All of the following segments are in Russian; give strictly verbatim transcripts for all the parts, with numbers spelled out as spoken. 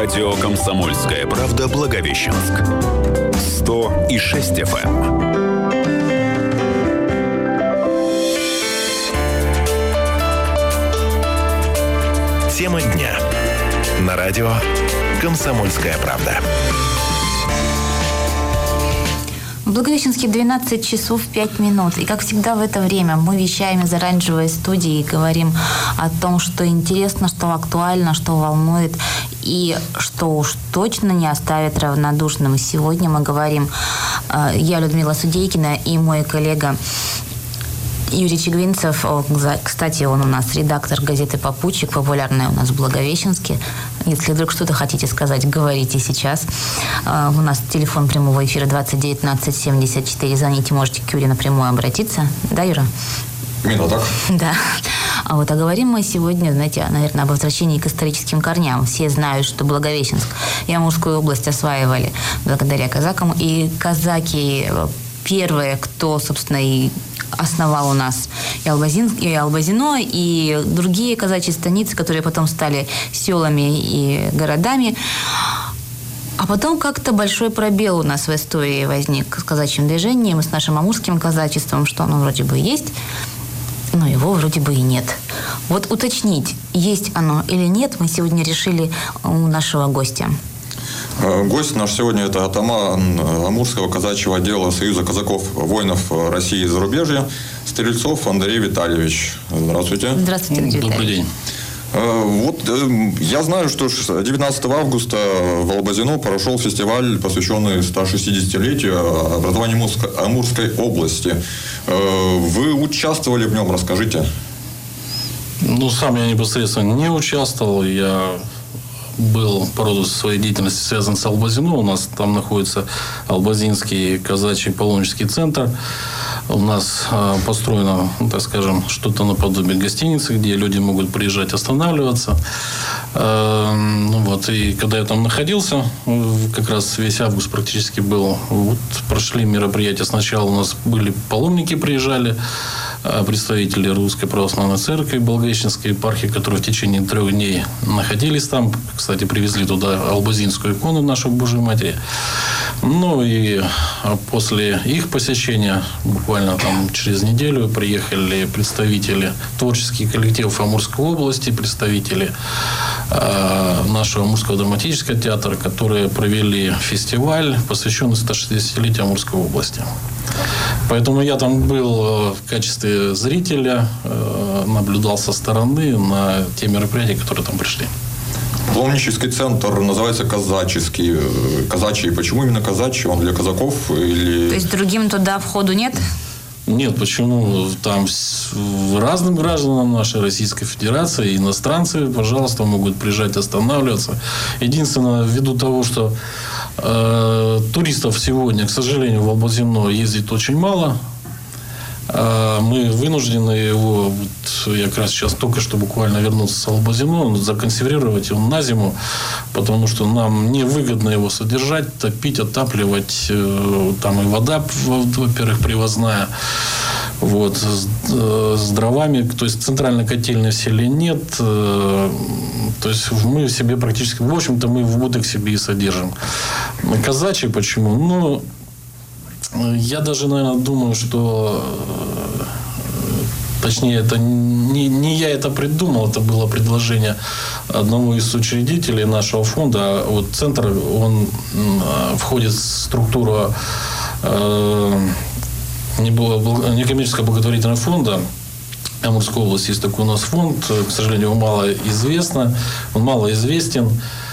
Радио «Комсомольская правда» Благовещенск. сто и шесть эф эм. Тема дня. На радио «Комсомольская правда». В Благовещенске двенадцать часов пять минут. И, как всегда, в это время мы вещаем из оранжевой студии и говорим о том, что интересно, что актуально, что волнует и что уж точно не оставит равнодушным. Сегодня мы говорим, я, Людмила Судейкина, и мой коллега Юрий Чигвинцев. Кстати, он у нас редактор газеты «Попутчик», популярная у нас в Благовещенске. Если вдруг что-то хотите сказать, говорите сейчас. У нас телефон прямого эфира двадцать девятнадцать семьдесят четыре. Звоните, можете к Юре напрямую обратиться. Да, Юра? Именно так. Да. А вот а говорим мы сегодня, знаете, наверное, об возвращении к историческим корням. Все знают, что Благовещенск и Амурскую область осваивали благодаря казакам. И казаки первые, кто, собственно, и основал у нас и, Албазин, и Албазино, и другие казачьи станицы, которые потом стали селами и городами. А потом как-то большой пробел у нас в истории возник с казачьим движением и с нашим амурским казачеством, что оно вроде бы есть, но его вроде бы и нет. Вот уточнить, есть оно или нет, мы сегодня решили у нашего гостя. Гость наш сегодня – это атаман Амурского казачьего отдела Союза казаков воинов России и зарубежья Стрельцов Андрей Витальевич. Здравствуйте. Здравствуйте, Андрей Витальевич. Добрый день. Вот я знаю, что девятнадцатого августа в Албазино прошел фестиваль, посвященный стошестидесятилетию образования Амурской области. Вы участвовали в нем, расскажите. Ну, сам я непосредственно не участвовал. Я был по роду своей деятельности связан с Албазино. У нас там находится Албазинский казачий паломнический центр. У нас э, построено, ну, так скажем, что-то наподобие гостиницы, где люди могут приезжать, останавливаться. Э, ну, вот, и когда я там находился, как раз весь август практически был, вот, прошли мероприятия. Сначала у нас были паломники, приезжали, представители Русской Православной Церкви, Благовещенской епархии, которые в течение трех дней находились там. Кстати, привезли туда албазинскую икону нашей Божьей Матери. Ну и после их посещения, буквально там через неделю, приехали представители творческих коллективов Амурской области, представители э, нашего Амурского драматического театра, которые провели фестиваль, посвященный стошестидесятилетию Амурской области. Поэтому я там был в качестве зрителя, наблюдал со стороны на те мероприятия, которые там пришли. Паломнический центр называется казаческий. Казачий. Почему именно казачий? Он для казаков или... То есть другим туда входу нет? Нет, почему? Там разным гражданам нашей Российской Федерации, иностранцы, пожалуйста, могут приезжать, останавливаться. Единственное, ввиду того, что э, туристов сегодня, к сожалению, в Албазино ездит очень мало, э, мы вынуждены его, вот, я как раз сейчас только что буквально вернулся с Албазино, законсервировать его на зиму, потому что нам невыгодно его содержать, топить, отапливать. Э, там и вода, во-первых, привозная. Вот, с, с дровами, то есть центральной котельной в селе нет, э, то есть мы себе практически, в общем-то, мы в будах себе и содержим. Казачий почему? Ну, я даже, наверное, думаю, что, точнее, это не, не я это придумал, это было предложение одного из учредителей нашего фонда. Вот центр, он входит в структуру э, некоммерческого благотворительного фонда Амурской области. Есть такой у нас фонд, к сожалению, он мало известно, он мало известен.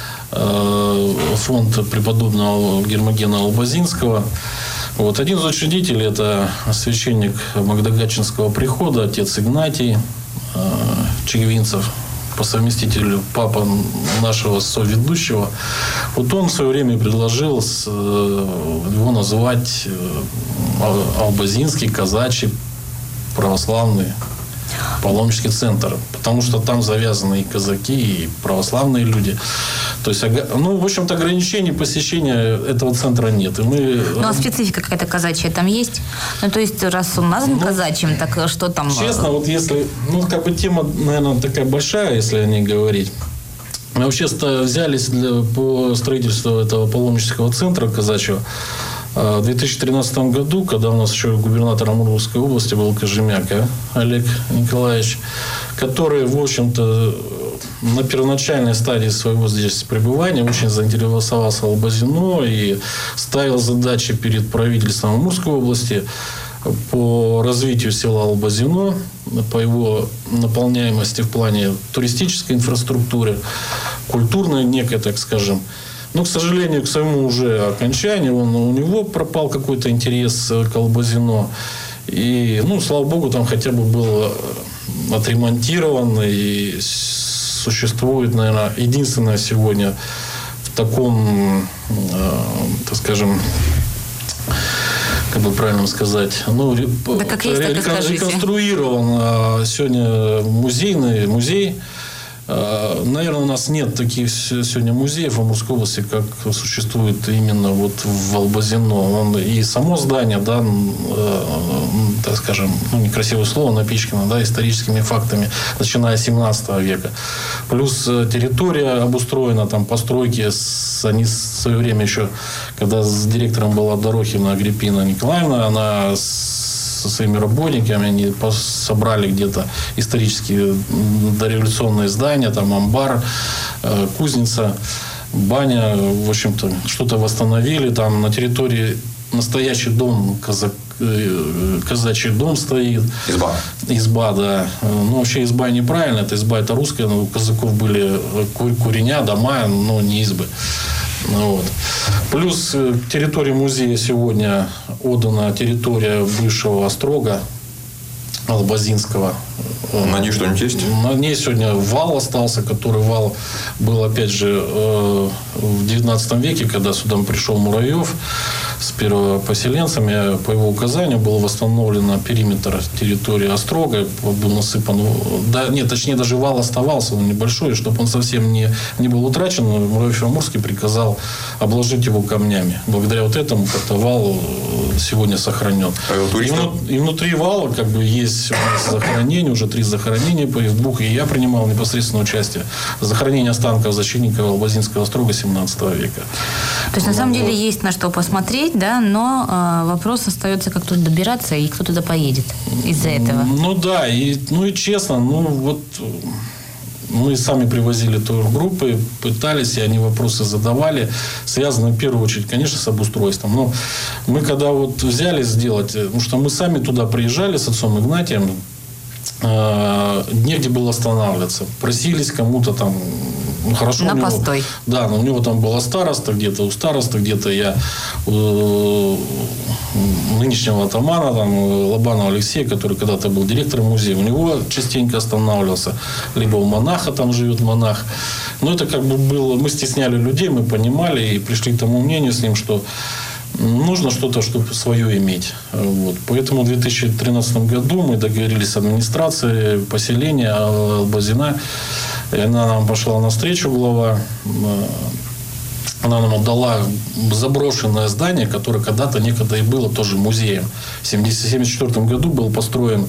Фонд преподобного Гермогена Албазинского. Вот. Один из учредителей – это священник Магдагатчинского прихода, отец Игнатий Чигвинцев, по совместителю папа нашего соведущего. Вот он в свое время предложил его называть Албазинский казачий православный паломнический центр, потому что там завязаны и казаки, и православные люди. То есть, ну, в общем-то, ограничений посещения этого центра нет. И мы... Ну, а специфика какая-то казачья там есть? Ну, то есть, раз он назван ну, казачьим, так что там... Честно, вот если... Ну, как бы тема, наверное, такая большая, если о ней говорить. Мы вообще взялись для, по строительству этого паломнического центра казачьего в две тысячи тринадцатом году, когда у нас еще губернатор Амурской области был Кожемяка Олег Николаевич, который, в общем-то, на первоначальной стадии своего здесь пребывания очень заинтересовался Албазино и ставил задачи перед правительством Амурской области по развитию села Албазино, по его наполняемости в плане туристической инфраструктуры, культурной некой, так скажем. Но, к сожалению, к своему уже окончанию он, у него пропал какой-то интерес к Албазино. И, ну, слава богу, там хотя бы был отремонтирован и существует, наверное, единственное сегодня в таком, э, так скажем, как бы правильно сказать, ну, да как есть, так и скажите. Реконструирован сегодня музейный музей. Наверное, у нас нет таких сегодня музеев в Амурской области, как существует именно вот в Албазино. Он и само здание, да, э, так скажем, ну, некрасивое слово, напичкано, да, историческими фактами, начиная с семнадцатого века. Плюс территория обустроена, там постройки, с, они в свое время еще, когда с директором была Дорохина Агриппина Николаевна, она с со своими работниками, они собрали где-то исторические дореволюционные здания, там амбар, кузница, баня, в общем-то, что-то восстановили. Там на территории настоящий дом, казак, казачий дом стоит. Изба. Изба, да. Ну, вообще изба неправильно, это изба, это русская, но у казаков были куреня, дома, но не избы. Вот. Плюс к территории музея сегодня отдана территория бывшего острога Албазинского. На ней что-нибудь есть? На ней сегодня вал остался, который вал был, опять же, в девятнадцатом веке, когда сюда пришел Муравьев с первопоселенцами. По его указанию был восстановлен периметр территории острога, был насыпан... Да, нет, точнее, даже вал оставался, он небольшой, чтобы он совсем не, не был утрачен. Муравьев Амурский приказал обложить его камнями. Благодаря вот этому как-то вал сегодня сохранен. А и, вну, и внутри вала как бы есть у нас захоронения, уже три захоронения, в двух и я принимал непосредственное участие. Захоронение останков защитников Албазинского острога семнадцатого века. То есть, на ну, самом вот. деле, есть на что посмотреть, да, но э, вопрос остается, как туда добираться и кто туда поедет из-за этого. Ну да, и, ну и честно, ну вот мы сами привозили тургруппы, пытались, и они вопросы задавали, связанные в первую очередь, конечно, с обустройством. Но мы когда вот взяли сделать, потому что мы сами туда приезжали с отцом Игнатием, э, негде было останавливаться. Просились кому-то там, ну, хорошо. На у него, постой. Да, но у него там была староста, где-то у староста, где-то я у нынешнего атамана, там, Лобанова Алексея, который когда-то был директором музея, у него частенько останавливался. Либо у монаха там живет монах. Но это как бы было, мы стесняли людей, мы понимали и пришли к тому мнению с ним, что нужно что-то, чтобы свое иметь. Вот. Поэтому в две тысячи тринадцатом году мы договорились с администрацией поселения Албазина. И она нам пошла навстречу, глава. Она нам отдала заброшенное здание, которое когда-то некогда и было тоже музеем. В семьдесят четвёртом году был построен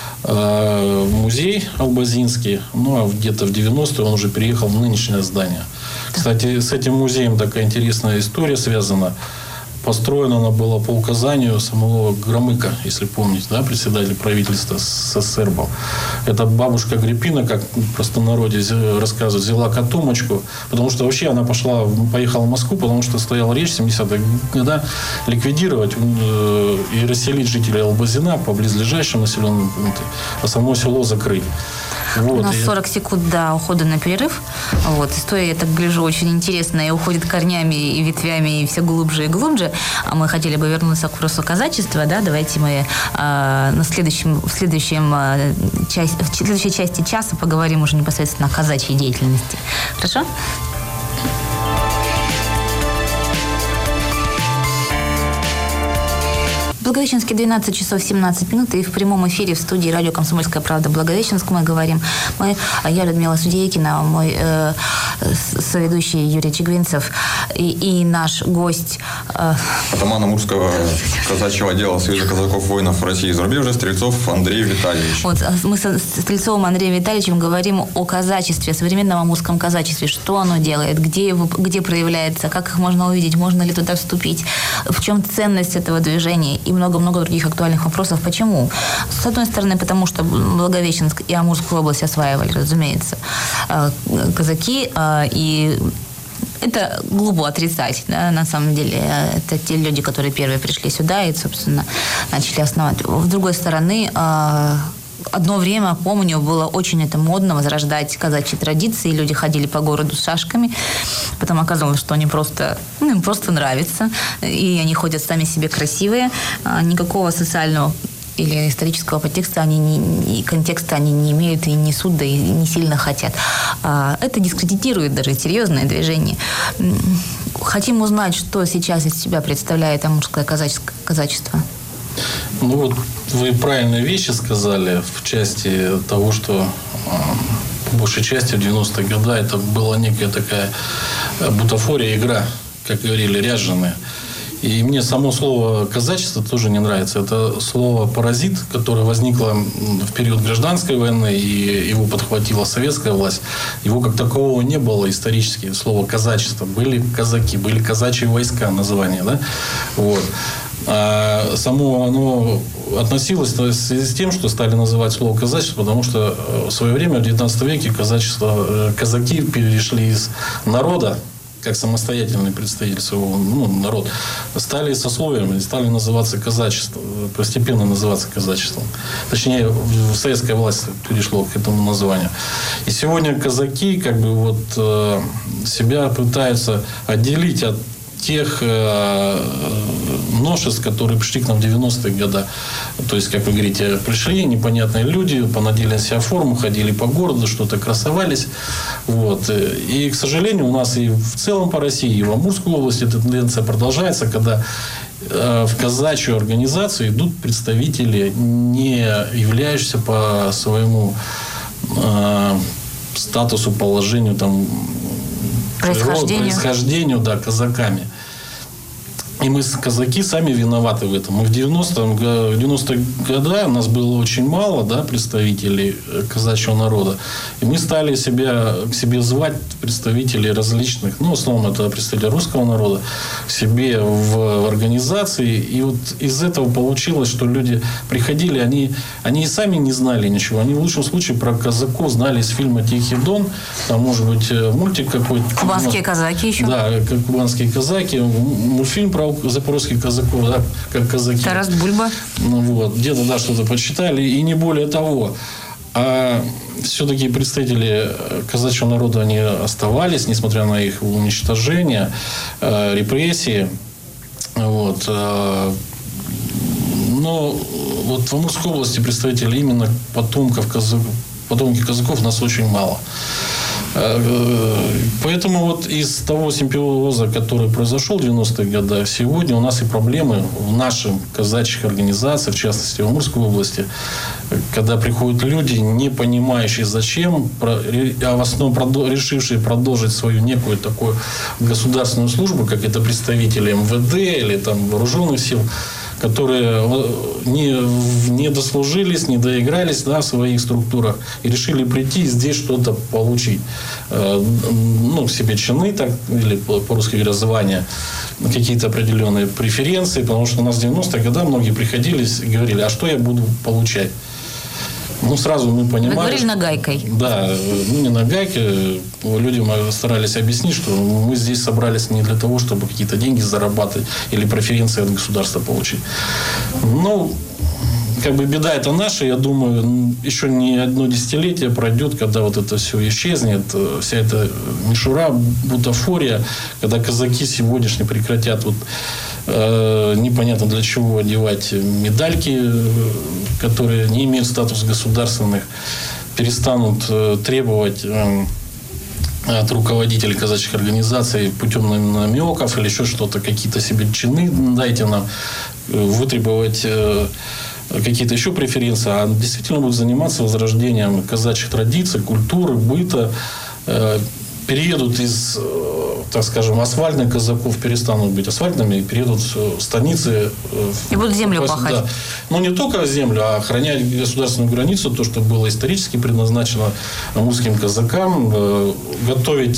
э, музей Албазинский. Ну, а где-то в девяностые он уже переехал в нынешнее здание. Кстати, с этим музеем такая интересная история связана. Построена она была по указанию самого Громыка, если помните, да, председателя правительства СССР был. Это бабушка Агриппина, как в простонародье рассказывают, взяла котомочку, потому что вообще она пошла, поехала в Москву, потому что стояла речь в семидесятых годах ликвидировать э, и расселить жителей Албазина по близлежащим населенным пунктам, а само село закрыть. Вот. У нас сорок секунд до ухода на перерыв. Вот. История, я так гляжу, очень интересная. И уходит корнями и ветвями и все глубже и глубже. А мы хотели бы вернуться к вопросу казачества. Да? Давайте мы э, на следующем, в, следующем, э, часть, в следующей части часа поговорим уже непосредственно о казачьей деятельности. Хорошо? Благовещенске двенадцать часов семнадцать минут, и в прямом эфире в студии радио «Комсомольская правда» Благовещенск мы говорим. Мы, я, Людмила Судейкина, мой э, соведущий Юрий Чигвинцев и, и наш гость. Э... Атаман Амурского казачьего отдела Союза казаков-воинов России и зарубежья Стрельцов Андрей Витальевич. Вот, мы с Стрельцовым Андреем Витальевичем говорим о казачестве, современном амурском казачестве. Что оно делает, где, его, где проявляется, как их можно увидеть, можно ли туда вступить, в чем ценность этого движения и много-много других актуальных вопросов. Почему? С одной стороны, потому что Благовещенск и Амурскую область осваивали, разумеется, казаки, и это глупо отрицать, да, на самом деле. Это те люди, которые первые пришли сюда и, собственно, начали основать. С другой стороны, одно время, помню, было очень это модно возрождать казачьи традиции. Люди ходили по городу с шашками. Потом оказалось, что они просто, ну, им просто нравится. И они ходят сами себе красивые. Никакого социального или исторического подтекста они не, и контекста они не имеют и несут, да и не сильно хотят. Это дискредитирует даже серьезное движение. Хотим узнать, что сейчас из себя представляет амурское казачество. Ну вот вы правильные вещи сказали в части того, что по большей части в девяностые годы это была некая такая бутафория, игра, как говорили, ряженые. И мне само слово «казачество» тоже не нравится. Это слово «паразит», которое возникло в период гражданской войны, и его подхватила советская власть. Его как такового не было исторически. Слово «казачество». Были казаки, были казачьи войска, название, да? Вот. А само оно относилось в связи с тем, что стали называть слово «казачество», потому что в свое время, в девятнадцатом веке, казачество, казаки перешли из народа, как самостоятельный представитель своего ну, народа, стали сословиями, стали называться казачеством, постепенно называться казачеством. Точнее, советская власть перешла к этому названию. И сегодня казаки как бы вот себя пытаются отделить от тех э, новшеств, которые пришли к нам в девяностые годы. То есть, как вы говорите, пришли непонятные люди, понадели на себя форму, ходили по городу, что-то красовались. Вот. И, к сожалению, у нас и в целом по России, и в Амурской области эта тенденция продолжается, когда э, в казачью организацию идут представители, не являющиеся по своему э, статусу, положению, там, происхождению. происхождению, да, казаками. И мы, казаки, сами виноваты в этом. Мы в девяностые годы у нас было очень мало, да, представителей казачьего народа. И мы стали себя, к себе звать представителей различных, ну, в основном это представители русского народа, к себе в, в организации. И вот из этого получилось, что люди приходили, они, они и сами не знали ничего. Они в лучшем случае про казаков знали из фильма «Тихий Дон». Там, может быть, мультик какой-то. Кубанские казаки еще. Да, как кубанские казаки. Мультфильм про запорожских казаков, да, как казаки. Тарас Бульба. Ну, вот, где-то, да, что-то почитали, и не более того. А все-таки представители казачьего народа, они оставались, несмотря на их уничтожение, э, репрессии. Вот. Э, но вот в Амурской области представителей именно потомков казаков, потомки казаков нас очень мало. Поэтому вот из того симбиоза, который произошел в девяностых годах, сегодня у нас и проблемы в наших казачьих организациях, в частности в Амурской области, когда приходят люди, не понимающие зачем, а в основном решившие продолжить свою некую такую государственную службу, как это представители эм вэ дэ или там вооруженных сил, которые не, не дослужились, не доигрались, да, в своих структурах и решили прийти и здесь что-то получить. Ну, себе чины, так, или по-русски говоря, звания, какие-то определенные преференции, потому что у нас в девяностые годы многие приходили и говорили, а что я буду получать? Ну, сразу мы понимали... Вы говорили нагайкой. Да, ну, не нагайкой. Людям старались объяснить, что мы здесь собрались не для того, чтобы какие-то деньги зарабатывать или преференции от государства получить. Ну, как бы беда это наша. Я думаю, еще не одно десятилетие пройдет, когда вот это все исчезнет. Вся эта мишура, бутафория, когда казаки сегодняшние прекратят вот непонятно для чего одевать медальки, которые не имеют статус государственных, перестанут требовать от руководителей казачьих организаций путем намеков или еще что-то, какие-то себе чины дайте нам, вытребовать какие-то еще преференции, а действительно будут заниматься возрождением казачьих традиций, культуры, быта, переедут из, так скажем, асфальтных казаков, перестанут быть асфальтными, и переедут в станицы. И будут землю пахать. Да. Ну, не только землю, а охранять государственную границу, то, что было исторически предназначено амурским казакам, готовить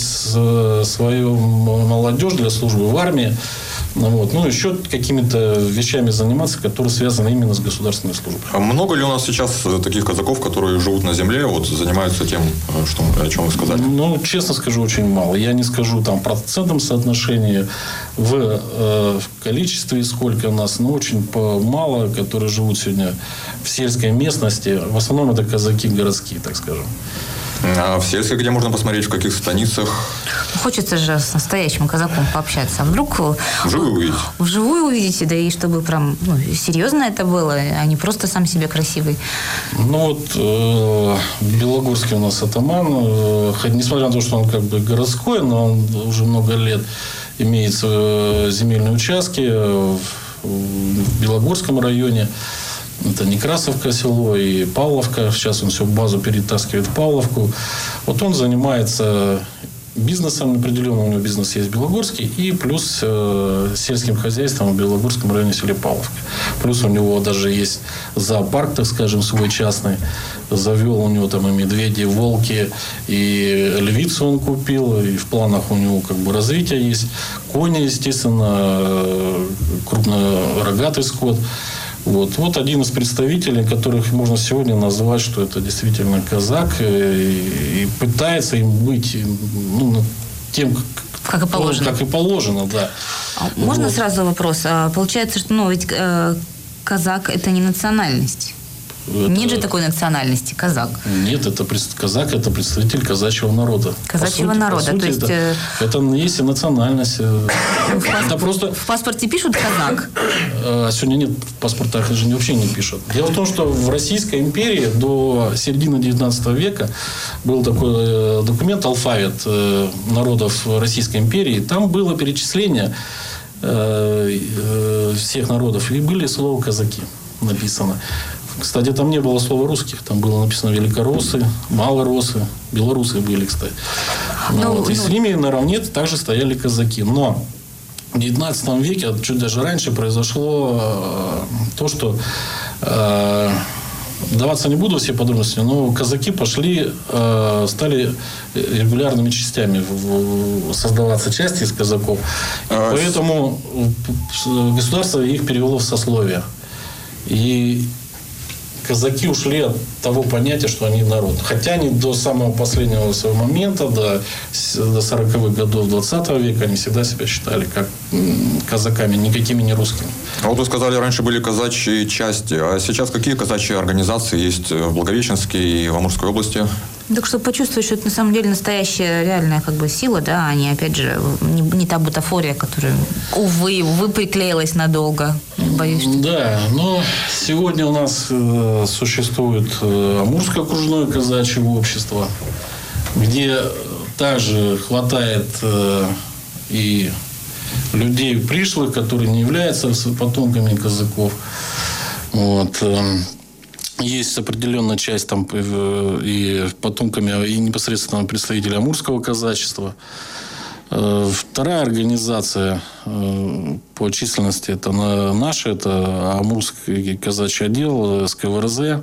свою молодежь для службы в армии. Вот. Ну, еще какими-то вещами заниматься, которые связаны именно с государственной службой. А много ли у нас сейчас таких казаков, которые живут на земле, вот, занимаются тем, что, о чем вы сказали? Ну, честно скажу, очень мало. Я не скажу там в процентном соотношении, в, э, в количестве сколько у нас, но очень мало, которые живут сегодня в сельской местности. В основном это казаки городские, так скажем. А в сельской, где можно посмотреть, в каких станицах? Хочется же с настоящим казаком пообщаться. А вдруг вживую увидеть? Вживую увидите, да и чтобы прям ну, серьезно это было, а не просто сам себе красивый. Ну вот э, Белогорский у нас атаман, э, хоть несмотря на то, что он как бы городской, но он уже много лет имеет э, земельные участки в, в Белогорском районе. Это Некрасовка село и Павловка. Сейчас он всю базу перетаскивает в Павловку. Вот он занимается бизнесом определенным. У него бизнес есть в Белогорске. И плюс э, сельским хозяйством в Белогорском районе селе Павловка. Плюс у него даже есть зоопарк, так скажем, свой частный. Завел у него там и медведи, и волки, и львицу он купил. И в планах у него как бы развитие есть. Кони, естественно, крупнорогатый скот. Вот. вот один из представителей, которых можно сегодня назвать, что это действительно казак, и, и пытается им быть ну, тем, как и положено. Как и положено, да. Можно вот. сразу вопрос? Получается, что ну, ведь э, казак это не национальность. Это... Нет же такой национальности, казак. Нет, это казак, это представитель казачьего народа. Казачьего сути, народа, сути, то есть... Это, это есть и национальность. В, это просто... в паспорте пишут казак? А сегодня нет, в паспортах же вообще не пишут. Дело в том, что в Российской империи до середины девятнадцатого века был такой документ, алфавит народов Российской империи. Там было перечисление всех народов, и были слова казаки написано. Кстати, там не было слова русских. Там было написано великороссы, малоросы, белорусы были, кстати. Ну, вот. И с ними наравне также стояли казаки. Но в девятнадцатом веке, чуть даже раньше, произошло э, то, что... Э, даваться не буду все подробности, но казаки пошли, э, стали регулярными частями в, в, создаваться части из казаков. А поэтому государство их перевело в сословие. И казаки ушли от того понятия, что они народ. Хотя они до самого последнего своего момента, до, до сороковых годов двадцатого века, они всегда себя считали как казаками, никакими не русскими. А вот вы сказали, раньше были казачьи части. А сейчас какие казачьи организации есть в Благовещенске и в Амурской области? Так чтобы почувствовать, что это на самом деле настоящая реальная как бы сила, да, а не, опять же, не, не та бутафория, которая, увы, увы, приклеилась надолго. Боюсь, что... Да, но сегодня у нас э, существует э, Амурское окружное казачье общество, где также хватает э, и людей пришлых, которые не являются потомками казаков. Вот. Э, Есть определенная часть там и потомками, и непосредственно представителей амурского казачества. Вторая организация по численности это наша, это Амурский казачий отдел, эс ка вэ эр зэ.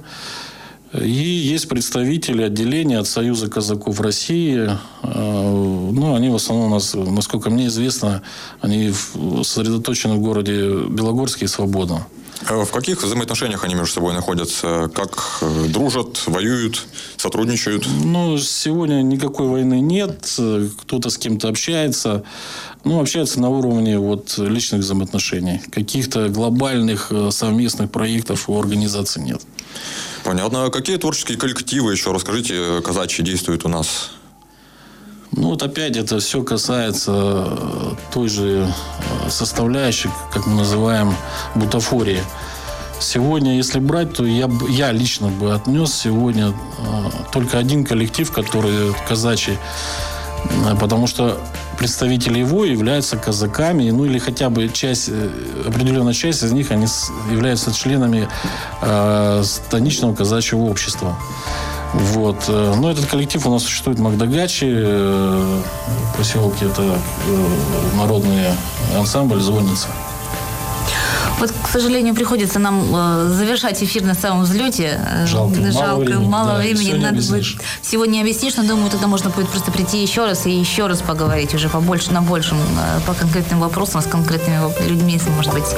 И есть представители отделения от Союза казаков России. Ну, они в основном у нас, насколько мне известно, они сосредоточены в городе Белогорске и Свободном. В каких взаимоотношениях они между собой находятся? Как дружат, воюют, сотрудничают? Ну, сегодня никакой войны нет. Кто-то с кем-то общается. Ну, общаются на уровне вот, личных взаимоотношений. Каких-то глобальных совместных проектов у организации нет. Понятно. А какие творческие коллективы, еще расскажите, казачьи действуют у нас? Ну, вот опять это все касается той же составляющей, как мы называем, бутафории. Сегодня, если брать, то я, я лично бы отнес сегодня э, только один коллектив, который казачий, э, потому что представители его являются казаками, ну или хотя бы часть, определенная часть из них, они являются членами э, станичного казачьего общества. Вот. Но этот коллектив у нас существует в Магдагаче, в поселке, это народный ансамбль «Звонница». Вот, к сожалению, приходится нам э, завершать эфир на самом взлете. Жалко, Жалко, мало времени. Мало Да, времени. всего не Надо объяснишь. будет, всего не объяснишь, но думаю, тогда можно будет просто прийти еще раз и еще раз поговорить уже побольше, на большем, э, по конкретным вопросам, с конкретными людьми, может быть.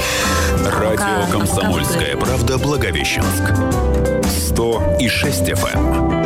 Радио Пока- «Комсомольская правда» Благовещенск. сто и шесть эф эм.